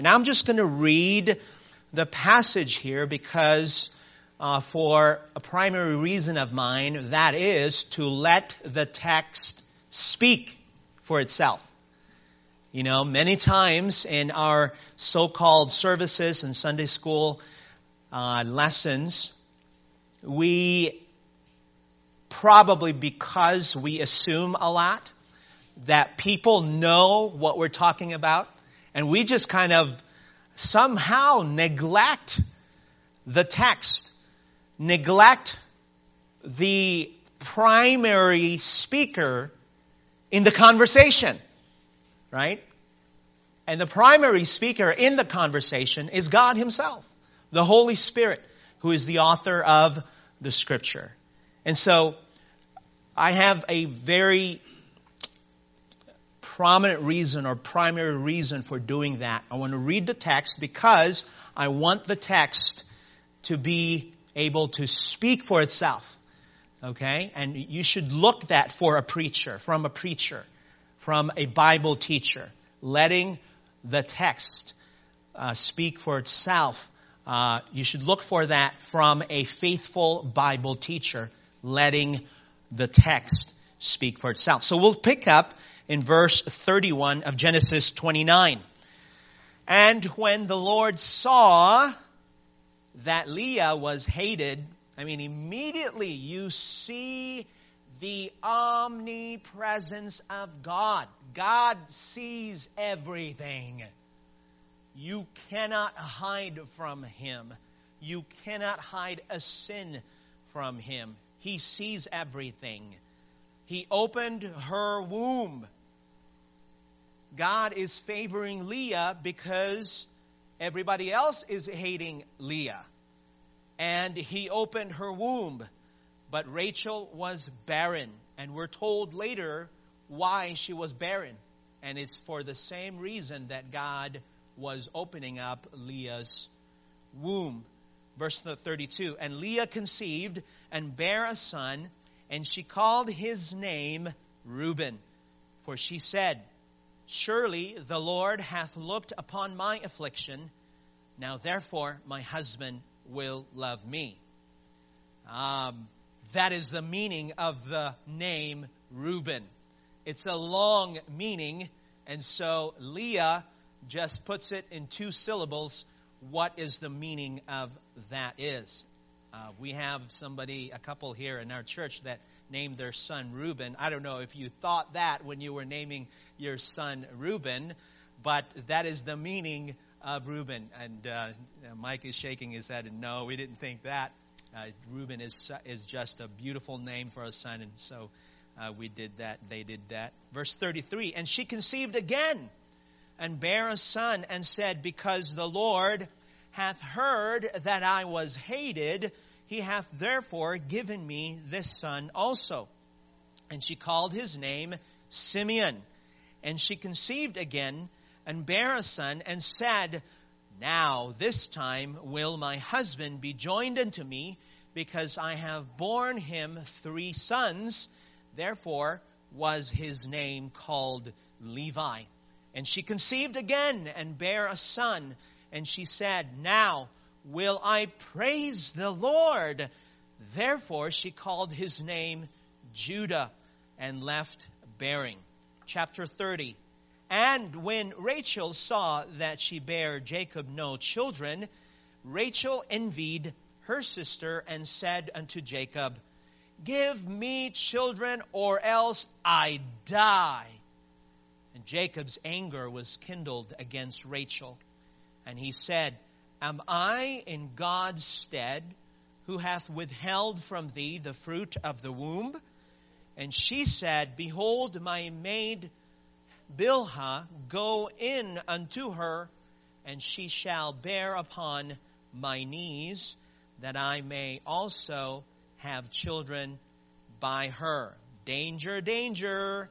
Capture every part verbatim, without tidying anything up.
Now I'm just going to read the passage here because uh, for a primary reason of mine, that is to let the text speak for itself. You know, many times in our so-called services and Sunday school uh, lessons, we probably, because we assume a lot, that people know what we're talking about, and we just kind of somehow neglect the text, neglect the primary speaker in the conversation, right? And the primary speaker in the conversation is God Himself, the Holy Spirit, who is the author of the Scripture. And so I have a very prominent reason or primary reason for doing that. I want to read the text because I want the text to be able to speak for itself. Okay? And you should look that for a preacher, from a preacher, from a Bible teacher, letting the text uh, speak for itself. Uh, you should look for that from a faithful Bible teacher, letting the text speak for itself. So we'll pick up in verse thirty-one of Genesis twenty-nine. And when the Lord saw that Leah was hated, I mean, immediately you see the omnipresence of God. God sees everything. You cannot hide from Him. You cannot hide a sin from Him. He sees everything. He opened her womb. God is favoring Leah because everybody else is hating Leah. And He opened her womb. But Rachel was barren. And we're told later why she was barren. And it's for the same reason that God was opening up Leah's womb. Verse thirty-two, and Leah conceived and bare a son, and she called his name Reuben. For she said, surely the Lord hath looked upon my affliction. Now therefore my husband will love me. Um, that is the meaning of the name Reuben. It's a long meaning, and so Leah just puts it in two syllables. What is the meaning of that is? Uh, we have somebody, a couple here in our church that named their son Reuben. I don't know if you thought that when you were naming your son Reuben, but that is the meaning of Reuben. And uh, Mike is shaking his head, and no, we didn't think that. Uh, Reuben is is just a beautiful name for a son, and so uh, we did that. They did that. Verse thirty-three, and she conceived again, and bare a son, and said, because the Lord hath heard that I was hated, He hath therefore given me this son also. And she called his name Simeon. And she conceived again, and bare a son, and said, now this time will my husband be joined unto me, because I have borne him three sons. Therefore was his name called Levi. And she conceived again, and bare a son. And she said, now will I praise the Lord. Therefore she called his name Judah, and left bearing. Chapter thirty. And when Rachel saw that she bare Jacob no children, Rachel envied her sister, and said unto Jacob, give me children, or else I die. And Jacob's anger was kindled against Rachel. And he said, am I in God's stead, who hath withheld from thee the fruit of the womb? And she said, behold, my maid Bilhah, go in unto her, and she shall bear upon my knees, that I may also have children by her. Danger, danger.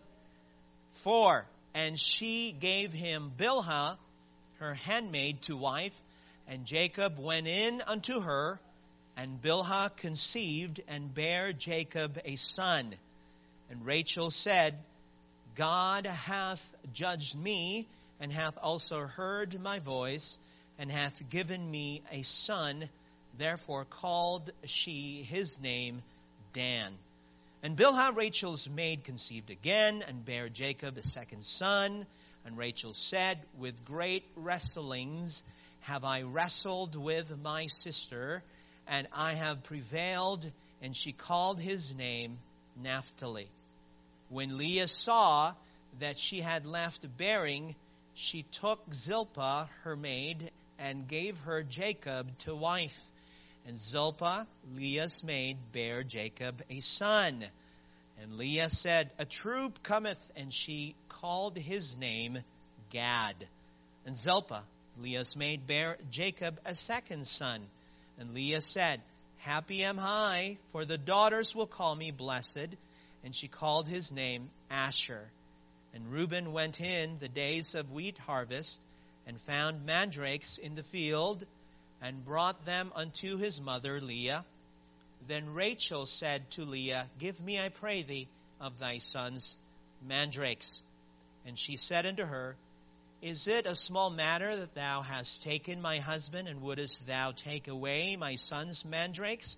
Four, and she gave him Bilhah, her handmaid, to wife, and Jacob went in unto her, and Bilhah conceived and bare Jacob a son. And Rachel said, God hath judged me, and hath also heard my voice, and hath given me a son. Therefore called she his name Dan. And Bilhah, Rachel's maid, conceived again, and bare Jacob a second son. And Rachel said, With great wrestlings have I wrestled with my sister, and I have prevailed. And she called his name Naphtali. When Leah saw that she had left bearing, she took Zilpah, her maid, and gave her Jacob to wife. And Zilpah, Leah's maid, bare Jacob a son. And Leah said, A troop cometh, and she called his name Gad. And Zilpah, Leah's maid, bare Jacob a second son. And Leah said, Happy am I, for the daughters will call me blessed. And she called his name Asher. And Reuben went in the days of wheat harvest, and found mandrakes in the field, and brought them unto his mother Leah. Then Rachel said to Leah, Give me, I pray thee, of thy sons mandrakes. And she said unto her, Is it a small matter that thou hast taken my husband, and wouldest thou take away my sons mandrakes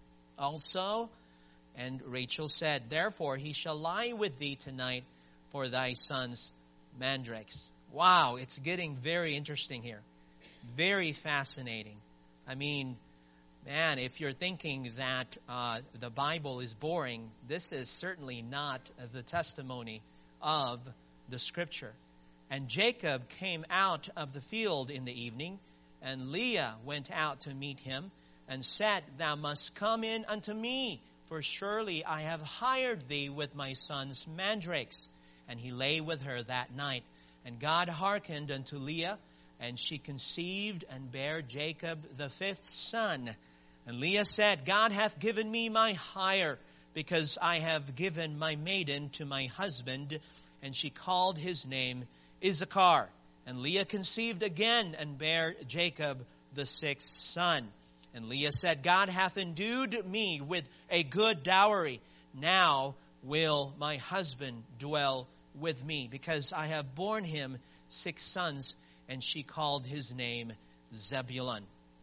also? And Rachel said, Therefore he shall lie with thee tonight for thy sons mandrakes. Wow, it's getting very interesting here. Very fascinating. I mean, man, if you're thinking that uh, the Bible is boring, this is certainly not the testimony of the Scripture. And Jacob came out of the field in the evening, and Leah went out to meet him, and said, Thou must come in unto me, for surely I have hired thee with my sons mandrakes. And he lay with her that night. And God hearkened unto Leah, and she conceived and bare Jacob the fifth son. And Leah said, God hath given me my hire, because I have given my maiden to my husband. And she called his name Issachar. And Leah conceived again, and bare Jacob the sixth son. And Leah said, God hath endued me with a good dowry. Now will my husband dwell with me, because I have borne him six sons. And she called his name Zebulun.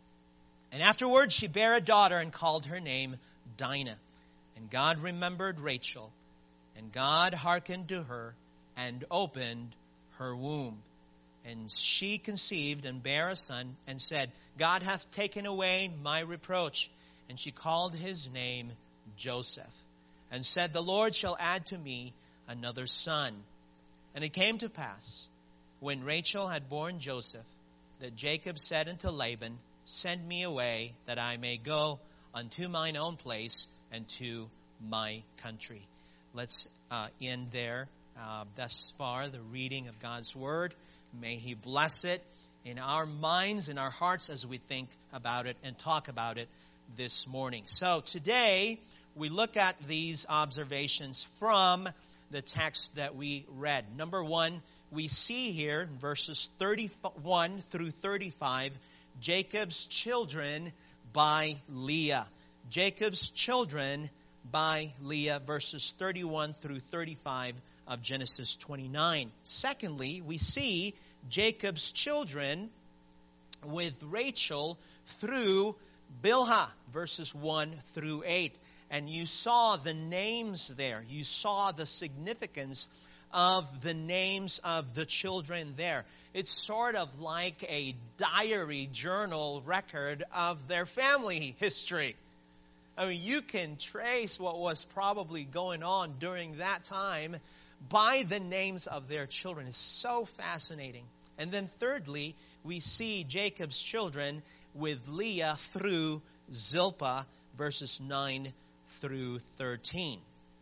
And afterwards she bare a daughter, and called her name Dinah. And God remembered Rachel, and God hearkened to her, and opened her womb. And she conceived and bare a son, and said, God hath taken away my reproach. And she called his name Joseph, and said, The Lord shall add to me another son. And it came to pass, when Rachel had borne Joseph, that Jacob said unto Laban, Send me away, that I may go unto mine own place, and to my country. Let's uh, end there. Uh, thus far, the reading of God's Word. May He bless it in our minds, in our hearts, as we think about it and talk about it this morning. So today, we look at these observations from the text that we read. Number one, we see here in verses thirty-one through thirty-five, Jacob's children by Leah. Jacob's children by Leah, verses thirty-one through thirty-five of Genesis twenty-nine. Secondly, we see Jacob's children with Rachel through Bilhah, verses one through eight. And you saw the names there. You saw the significance of the names of the children there. It's sort of like a diary journal record of their family history. I mean, you can trace what was probably going on during that time by the names of their children. It's so fascinating. And then thirdly, we see Jacob's children with Leah through Zilpah, verses nine through thirteen.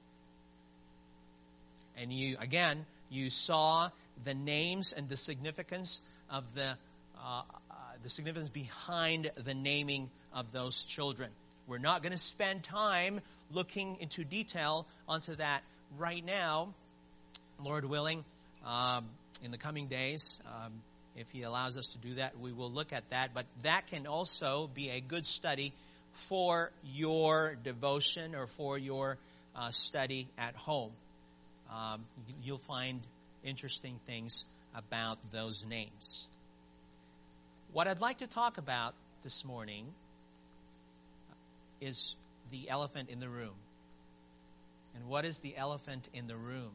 And you, again, you saw the names and the significance of the, uh, uh, the significance behind the naming of those children. We're not going to spend time looking into detail onto that right now. Lord willing, um, in the coming days, um, if He allows us to do that, we will look at that. But that can also be a good study for your devotion or for your uh, study at home. Um, you'll find interesting things about those names. What I'd like to talk about this morning is the elephant in the room. And what is the elephant in the room?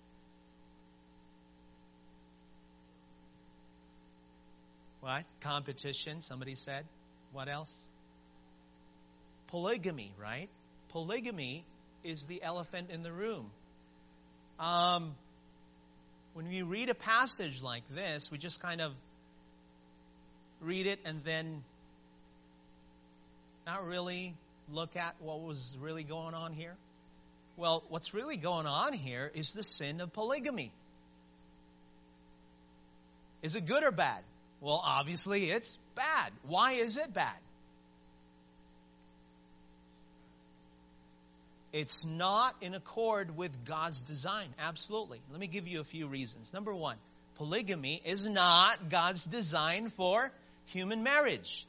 What? Competition, somebody said. What else? Polygamy, right? Polygamy is the elephant in the room. Um, when we read a passage like this, we just kind of read it and then not really look at what was really going on here. Well, what's really going on here is the sin of polygamy. Is it good or bad? Well, obviously it's bad. Why is it bad? It's not in accord with God's design. Absolutely. Let me give you a few reasons. Number one, polygamy is not God's design for human marriage.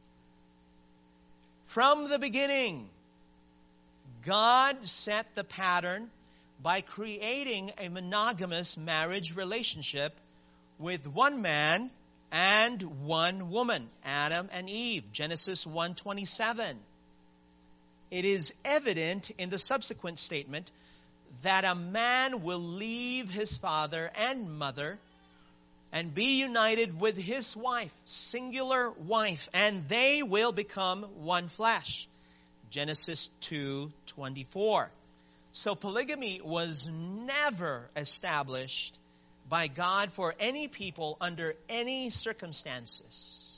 From the beginning, God set the pattern by creating a monogamous marriage relationship with one man and one woman, Adam and Eve, Genesis one twenty-seven. It is evident in the subsequent statement that a man will leave his father and mother and be united with his wife, singular wife, and they will become one flesh, Genesis two twenty-four. So polygamy was never established by God for any people under any circumstances.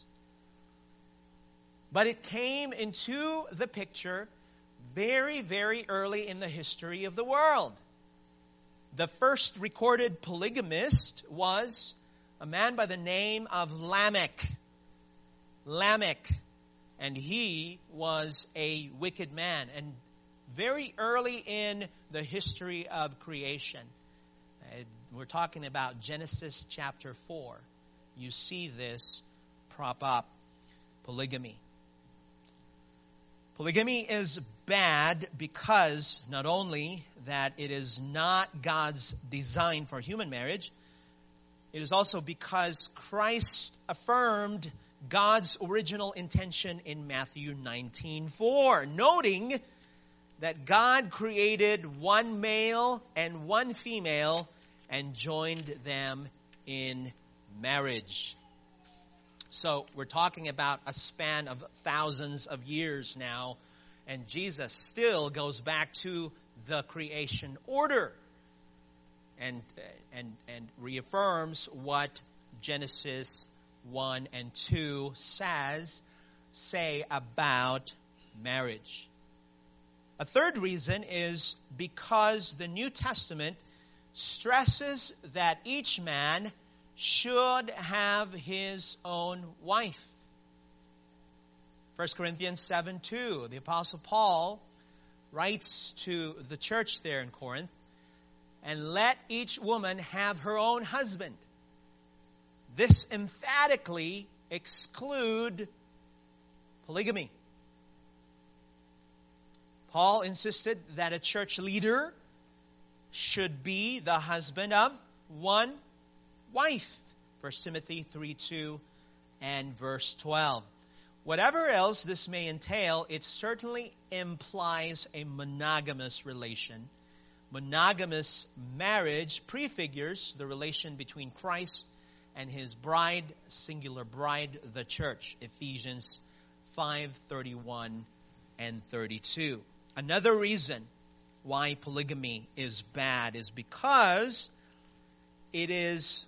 But it came into the picture very, very early in the history of the world. The first recorded polygamist was a man by the name of Lamech. Lamech. And he was a wicked man. And very early in the history of creation, we're talking about Genesis chapter four. You see this prop up. Polygamy. Polygamy is bad because not only that it is not God's design for human marriage, it is also because Christ affirmed God's original intention in Matthew nineteen four, noting that God created one male and one female and joined them in marriage. So we're talking about a span of thousands of years now, and Jesus still goes back to the creation order and and and reaffirms what Genesis one and two says say about marriage. A third reason is because the New Testament stresses that each man should have his own wife. First Corinthians seven two, the Apostle Paul writes to the church there in Corinth, and let each woman have her own husband. This emphatically exclude polygamy. Paul insisted that a church leader should be the husband of one wife. First Timothy three two and verse twelve. Whatever else this may entail, it certainly implies a monogamous relation. Monogamous marriage prefigures the relation between Christ and his bride, singular bride, the church. Ephesians five thirty-one and thirty-two. Another reason why polygamy is bad is because it is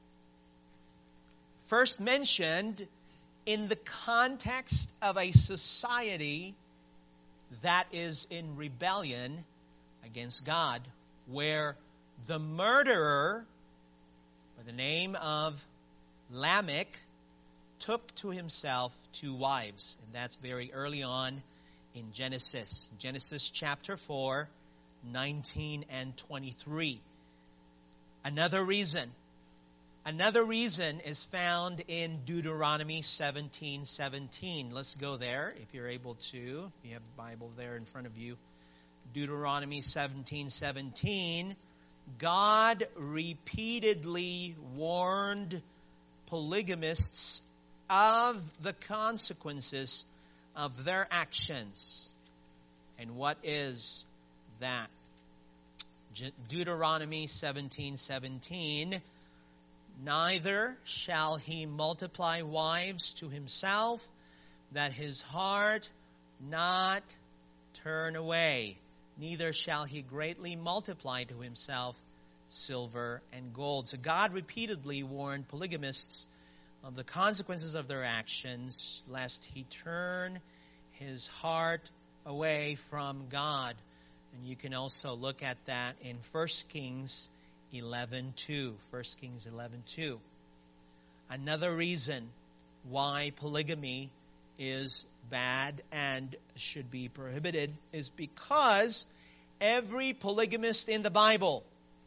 first mentioned in the context of a society that is in rebellion against God, where the murderer, by the name of Lamech, took to himself two wives. And that's very early on in Genesis. Genesis chapter four, nineteen and twenty-three. Another reason. Another reason is found in Deuteronomy seventeen seventeen. Let's go there if you're able to. If you have the Bible there in front of you. Deuteronomy seventeen seventeen. God repeatedly warned polygamists of the consequences of their actions. And what is that? Deuteronomy seventeen seventeen. Neither shall he multiply wives to himself, that his heart not turn away. Neither shall he greatly multiply to himself silver and gold. So God repeatedly warned polygamists of the consequences of their actions, lest he turn his heart away from God. And you can also look at that in First Kings eleven two. First Kings eleven two. Another reason why polygamy is bad and should be prohibited is because every polygamist in the Bible,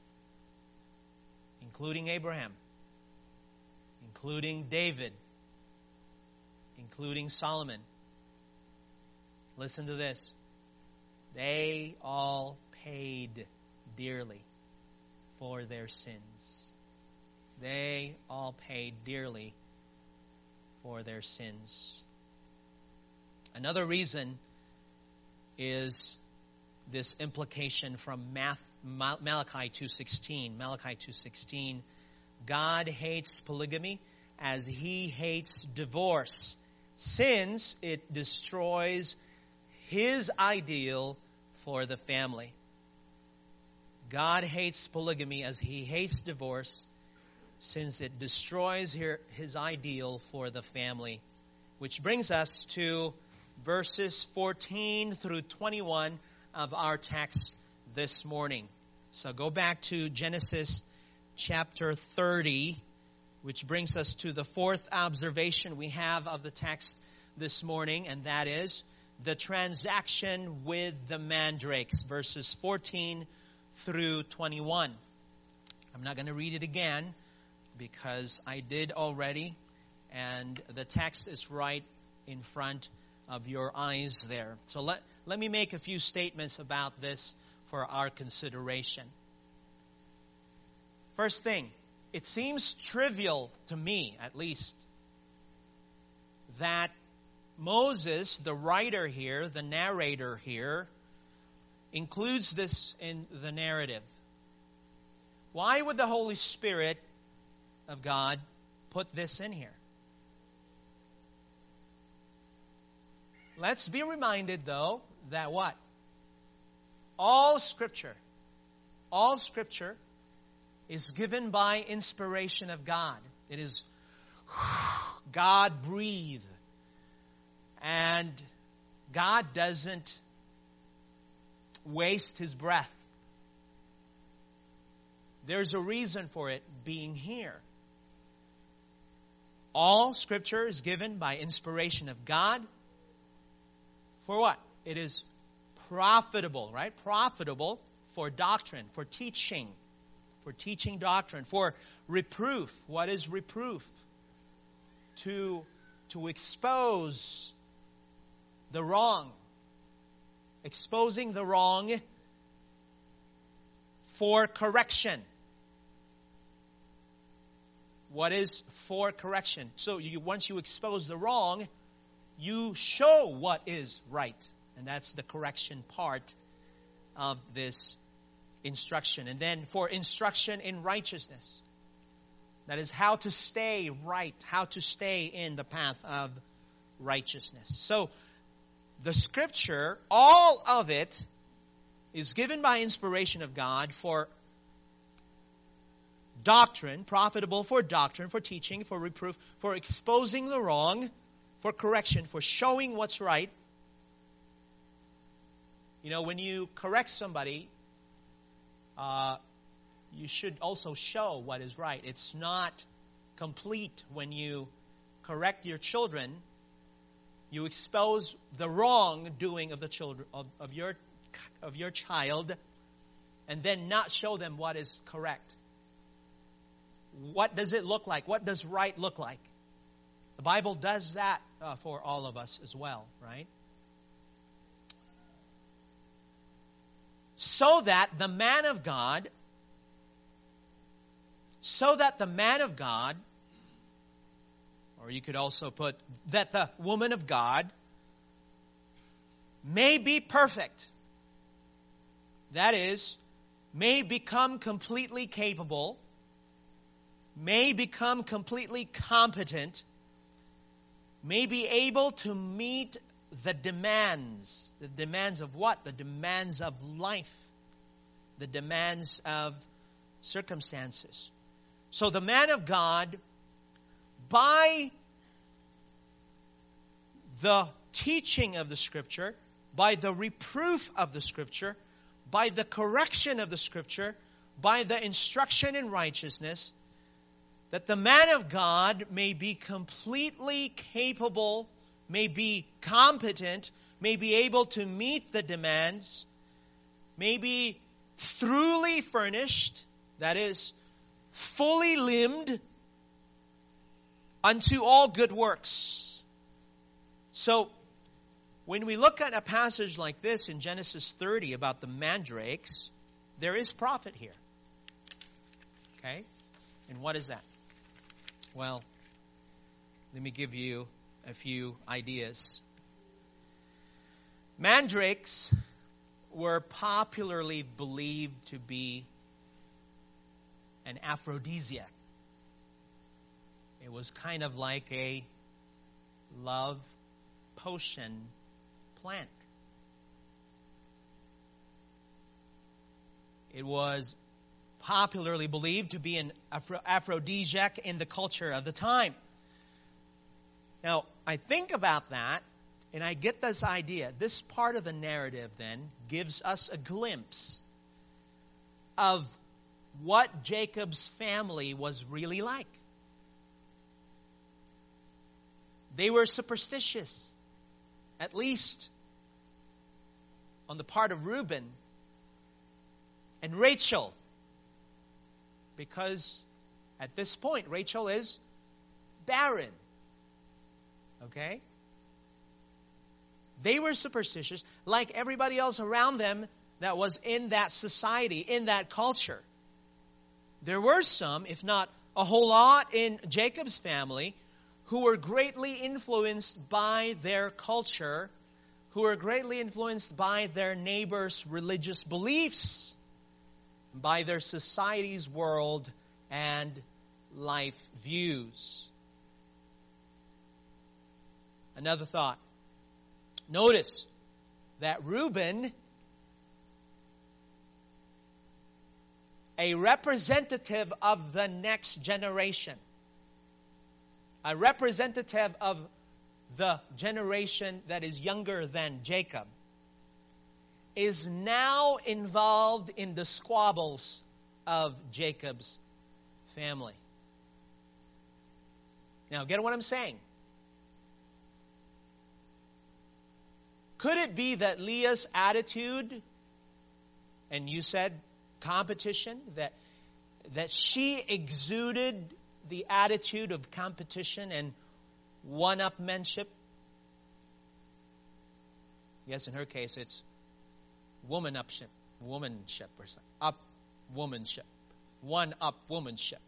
including Abraham, including David, including Solomon, listen to this, they all paid dearly for their sins. They all paid dearly for their sins. Another reason is this implication from Malachi two sixteen. Malachi two sixteen. God hates polygamy as he hates divorce, since it destroys his ideal for the family. God hates polygamy as he hates divorce, since it destroys his ideal for the family. Which brings us to verses fourteen through twenty-one of our text this morning. So go back to Genesis chapter thirty, which brings us to the fourth observation we have of the text this morning, and that is the transaction with the mandrakes, verses fourteen through twenty-one. I'm not going to read it again because I did already, and the text is right in front of your eyes there. So let, let me make a few statements about this for our consideration. First thing, it seems trivial to me, at least, that Moses, the writer here, the narrator here, includes this in the narrative. Why would the Holy Spirit of God put this in here? Let's be reminded, though, that what? All Scripture, all Scripture is given by inspiration of God. It is God-breathed. And God doesn't waste His breath. There's a reason for it being here. All Scripture is given by inspiration of God. For what? It is profitable, right? Profitable for doctrine, for teaching, for teaching doctrine, for reproof. What is reproof? To, to expose the wrong. Exposing the wrong for correction. What is for correction? So you, once you expose the wrong, you show what is right. And that's the correction part of this instruction. And then for instruction in righteousness. That is how to stay right, how to stay in the path of righteousness. So the Scripture, all of it, is given by inspiration of God for doctrine, profitable for doctrine, for teaching, for reproof, for exposing the wrong, for correction, for showing what's right. You know, when you correct somebody, uh, you should also show what is right. It's not complete when you correct your children. You expose the wrongdoing of the children of, of your of your child, and then not show them what is correct. What does it look like? What does right look like? The Bible does that uh, for all of us as well, right? So that the man of God so that the man of God, or you could also put that the woman of God, may be perfect. That is, may become completely capable, may become completely competent, may be able to meet the demands. The demands of what? The demands of life. The demands of circumstances. So the man of God, by the teaching of the Scripture, by the reproof of the Scripture, by the correction of the Scripture, by the instruction in righteousness, that the man of God may be completely capable, may be competent, may be able to meet the demands, may be thoroughly furnished, that is, fully limbed unto all good works. So, when we look at a passage like this in Genesis thirty about the mandrakes, there is profit here. Okay? And what is that? Well, let me give you a few ideas. Mandrakes were popularly believed to be an aphrodisiac. It was kind of like a love potion plant. It was popularly believed to be an aphro- aphrodisiac in the culture of the time. Now, I think about that, and I get this idea. This part of the narrative, then, gives us a glimpse of what Jacob's family was really like. They were superstitious, at least on the part of Reuben and Rachel, because at this point, Rachel is barren. Okay? They were superstitious, like everybody else around them that was in that society, in that culture. There were some, if not a whole lot, in Jacob's family who were greatly influenced by their culture, who were greatly influenced by their neighbors' religious beliefs, by their society's world and life views. Another thought. Notice that Reuben, a representative of the next generation, a representative of the generation that is younger than Jacob, is now involved in the squabbles of Jacob's family. Now, get what I'm saying? Could it be that Leah's attitude, and you said competition, that that she exuded the attitude of competition and one-upmanship? Yes, in her case, it's woman-upship, womanship or something. Up womanship. One-up womanship.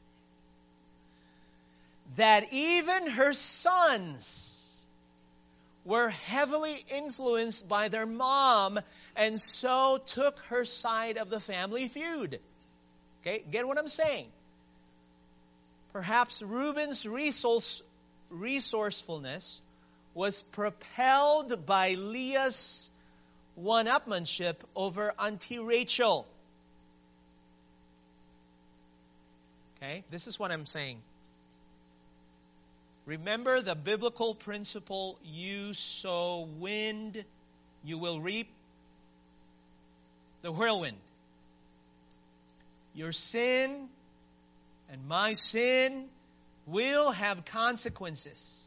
That even her sons were heavily influenced by their mom and so took her side of the family feud. Okay, get what I'm saying? Perhaps Reuben's resource, resourcefulness was propelled by Leah's one-upmanship over Auntie Rachel. Okay, this is what I'm saying. Remember the biblical principle, you sow wind, you will reap the whirlwind. Your sin and my sin will have consequences.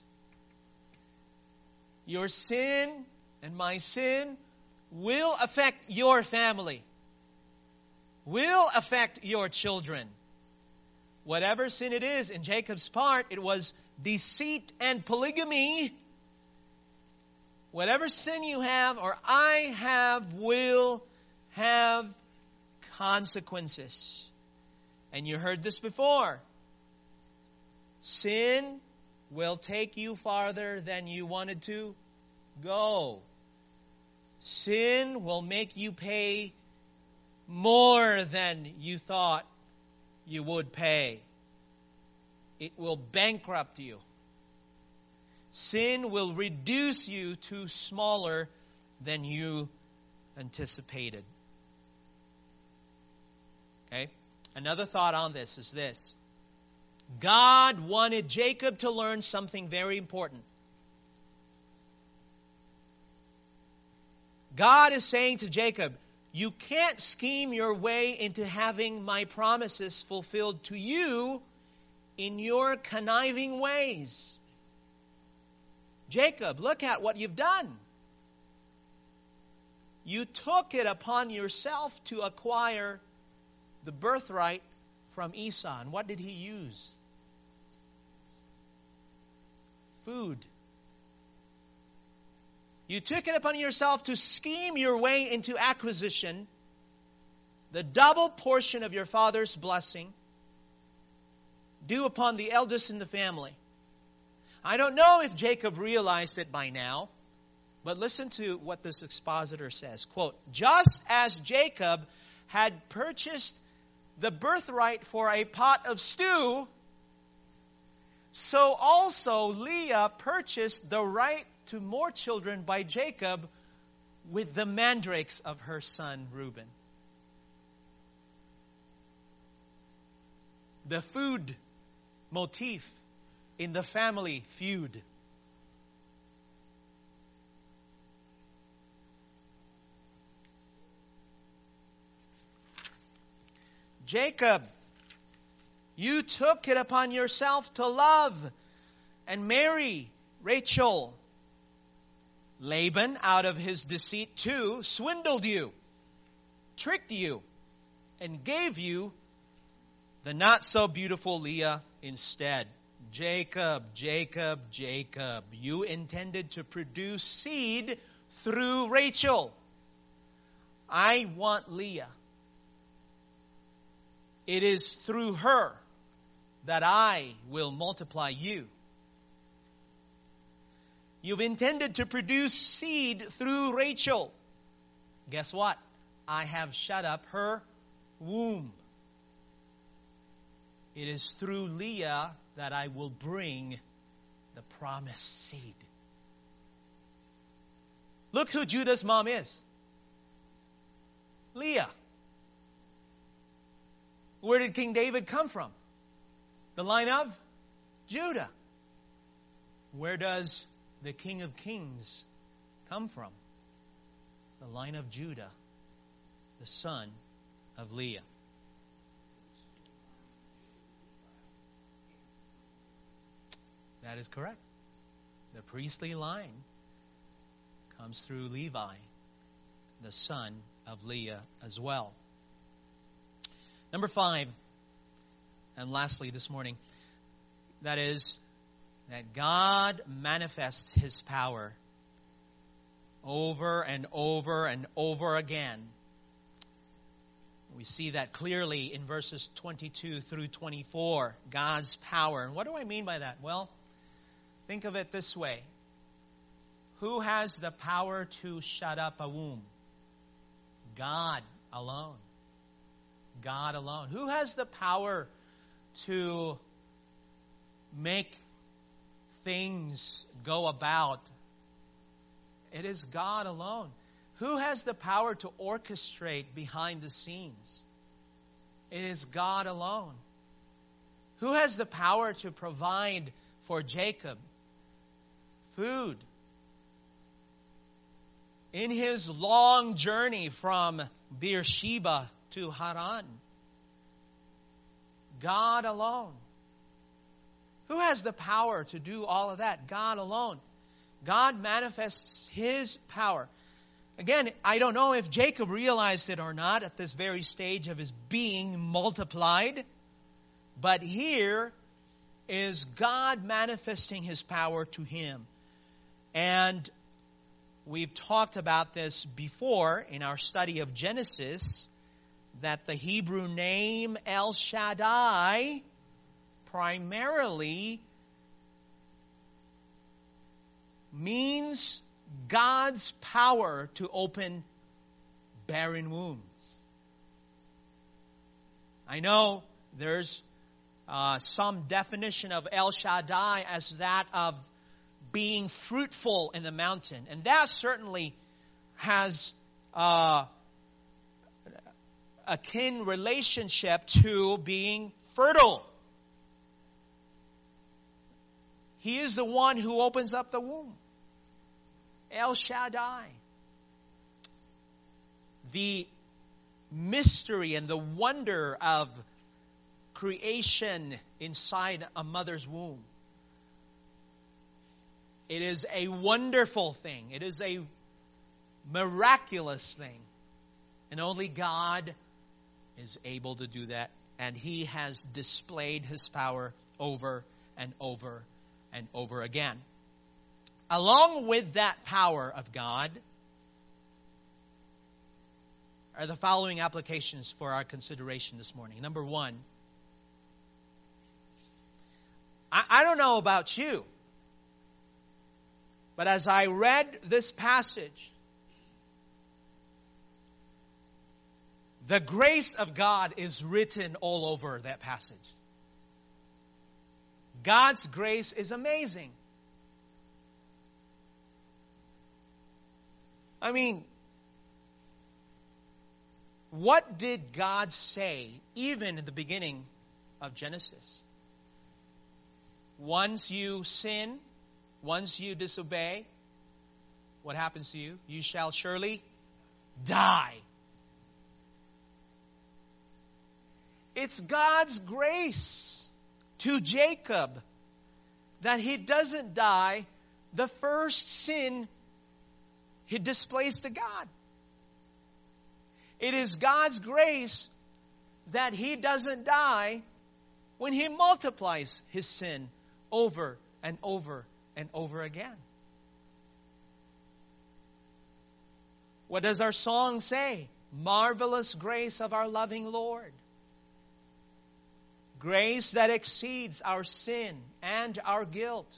Your sin and my sin will affect your family, will affect your children. Whatever sin it is, in Jacob's part, it was deceit and polygamy. Whatever sin you have or I have will have consequences. And you heard this before. Sin will take you farther than you wanted to go. Sin will make you pay more than you thought you would pay. It will bankrupt you. Sin will reduce you to smaller than you anticipated. Okay? Another thought on this is this. God wanted Jacob to learn something very important. God is saying to Jacob, you can't scheme your way into having my promises fulfilled to you in your conniving ways. Jacob, look at what you've done. You took it upon yourself to acquire the birthright from Esau. And what did he use? Food. You took it upon yourself to scheme your way into acquisition, the double portion of your father's blessing, due upon the eldest in the family. I don't know if Jacob realized it by now, but listen to what this expositor says. Quote, just as Jacob had purchased the birthright for a pot of stew, so also Leah purchased the right to more children by Jacob with the mandrakes of her son Reuben. The food motif in the family feud. Jacob, you took it upon yourself to love and marry Rachel. Laban, out of his deceit too, swindled you, tricked you, and gave you the not so beautiful Leah instead. Jacob, Jacob, Jacob, you intended to produce seed through Rachel. I want Leah. It is through her that I will multiply you. You've intended to produce seed through Rachel. Guess what? I have shut up her womb. It is through Leah that I will bring the promised seed. Look who Judah's mom is. Leah. Where did King David come from? The line of Judah. Where does the King of Kings come from? The line of Judah, the son of Leah. That is correct. The priestly line comes through Levi, the son of Leah as well. Number five, and lastly this morning, that is that God manifests His power over and over and over again. We see that clearly in verses twenty-two through twenty-four, God's power. And what do I mean by that? Well, think of it this way. Who has the power to shut up a womb? God alone. God alone. Who has the power to make things go about? It is God alone. Who has the power to orchestrate behind the scenes? It is God alone. Who has the power to provide for Jacob food in his long journey from Beersheba to Haran? God alone. Who has the power to do all of that? God alone. God manifests His power. Again, I don't know if Jacob realized it or not at this very stage of his being multiplied, but here is God manifesting His power to him. And we've talked about this before in our study of Genesis, that the Hebrew name El Shaddai primarily means God's power to open barren wombs. I know there's uh, some definition of El Shaddai as that of being fruitful in the mountain. And that certainly has uh, a kin relationship to being fertile. He is the one who opens up the womb. El Shaddai. The mystery and the wonder of creation inside a mother's womb. It is a wonderful thing. It is a miraculous thing. And only God is able to do that. And He has displayed His power over and over and over again. Along with that power of God are the following applications for our consideration this morning. Number one, I, I don't know about you, but as I read this passage, the grace of God is written all over that passage. God's grace is amazing. I mean, what did God say even in the beginning of Genesis? Once you sin, once you disobey, what happens to you? You shall surely die. It's God's grace to Jacob that he doesn't die the first sin he displays to God. It is God's grace that he doesn't die when he multiplies his sin over and over and over again. What does our song say? Marvelous grace of our loving Lord. Grace that exceeds our sin and our guilt.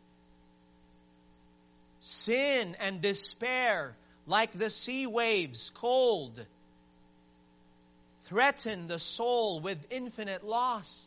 Sin and despair, like the sea waves, cold, threaten the soul with infinite loss.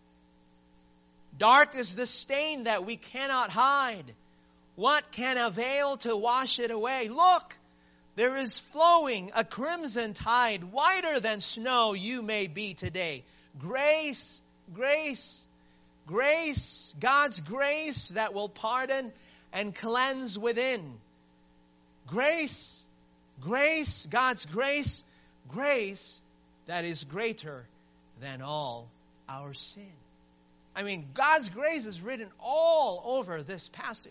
Dark is the stain that we cannot hide. What can avail to wash it away? Look, there is flowing a crimson tide, whiter than snow you may be today. Grace, grace, grace, God's grace that will pardon and cleanse within. Grace, grace, God's grace, grace that is greater than all our sin. I mean, God's grace is written all over this passage.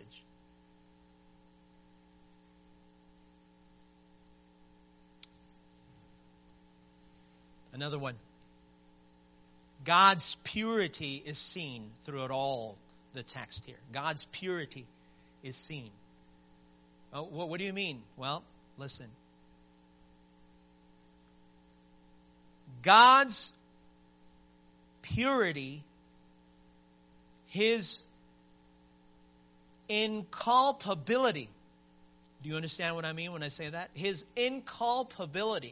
Another one. God's purity is seen throughout all the text here. God's purity is seen. Oh, what, what do you mean? Well, listen. God's purity, His inculpability. Do you understand what I mean when I say that? His inculpability.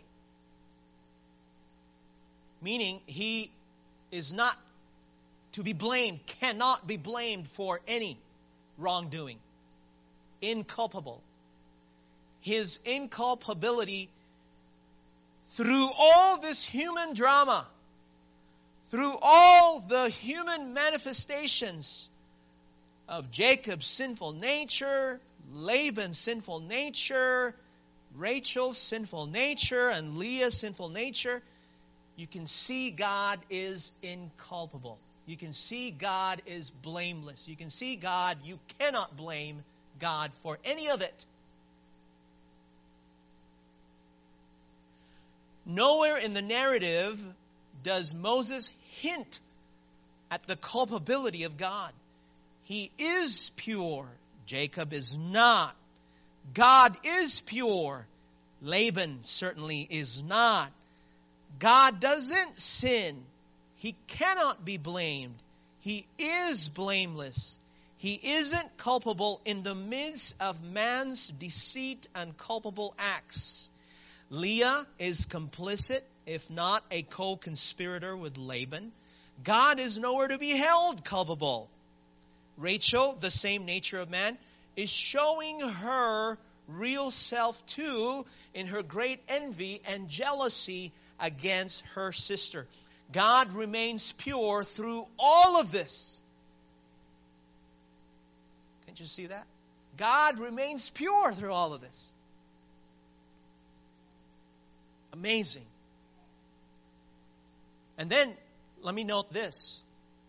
Meaning, He is not to be blamed, cannot be blamed for any wrongdoing. Inculpable. His inculpability through all this human drama, through all the human manifestations of Jacob's sinful nature, Laban's sinful nature, Rachel's sinful nature, and Leah's sinful nature, you can see God is inculpable. You can see God is blameless. You can see God, you cannot blame God for any of it. Nowhere in the narrative does Moses hint at the culpability of God. He is pure. Jacob is not. God is pure. Laban certainly is not. God doesn't sin. He cannot be blamed. He is blameless. He isn't culpable in the midst of man's deceit and culpable acts. Leah is complicit, if not a co-conspirator with Laban. God is nowhere to be held culpable. Rachel, the same nature of man, is showing her real self too in her great envy and jealousy against her sister. God remains pure through all of this. Can't you see that? God remains pure through all of this. Amazing. And then, let me note this.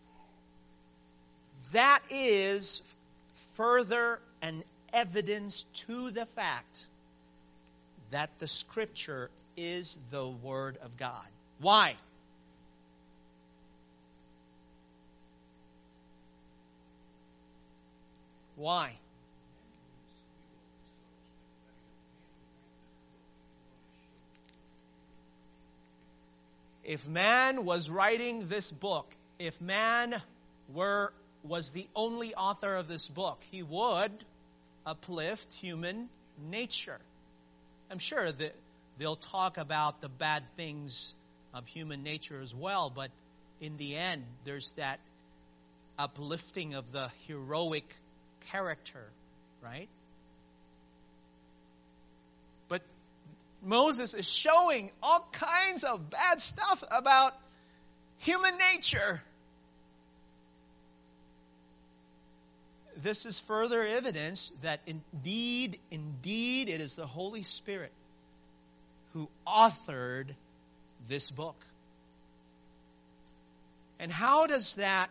That is further an evidence to the fact that the Scripture is the Word of God. Why? Why? If man was writing this book, if man were was the only author of this book, he would uplift human nature. I'm sure that they'll talk about the bad things of human nature as well, but in the end, there's that uplifting of the heroic character, right? But Moses is showing all kinds of bad stuff about human nature. This is further evidence that indeed, indeed, it is the Holy Spirit who authored this book. And how does that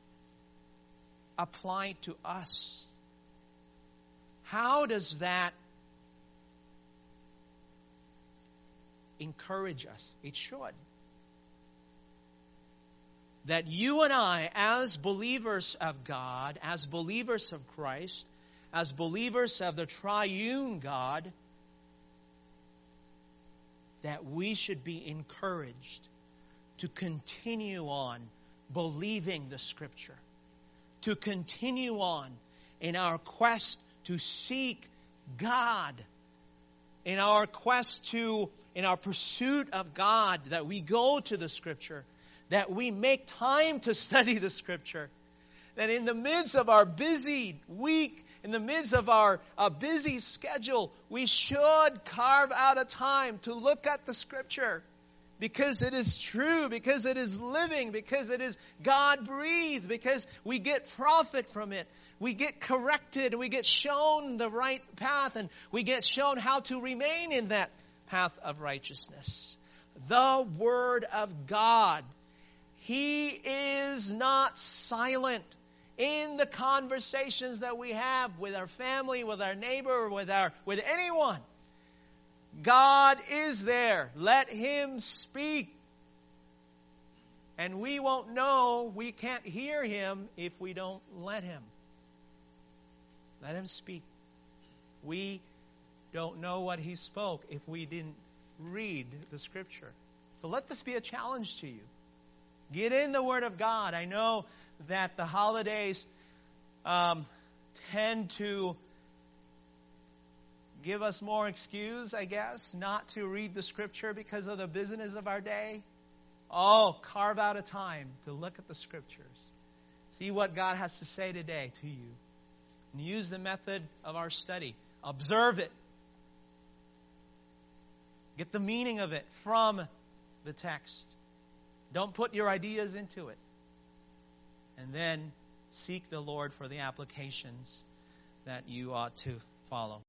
apply to us? How does that encourage us? It should. That you and I, as believers of God, as believers of Christ, as believers of the triune God, that we should be encouraged to continue on believing the Scripture, to continue on in our quest to seek God, in our quest to, in our pursuit of God, that we go to the Scripture, that we make time to study the Scripture, that in the midst of our busy week, in the midst of our uh, busy schedule, we should carve out a time to look at the Scripture, because it is true, because it is living, because it is God-breathed, because we get profit from it. We get corrected, and we get shown the right path, and we get shown how to remain in that path of righteousness. The Word of God. He is not silent in the conversations that we have with our family, with our neighbor, with our with anyone. God is there. Let Him speak. And we won't know, we can't hear Him if we don't let Him. Let Him speak. We don't know what He spoke if we didn't read the Scripture. So let this be a challenge to you. Get in the Word of God. I know that the holidays um, tend to give us more excuse, I guess, not to read the Scripture because of the busyness of our day. Oh, carve out a time to look at the Scriptures. See what God has to say today to you. And use the method of our study. Observe it. Get the meaning of it from the text. Don't put your ideas into it. And then seek the Lord for the applications that you ought to follow.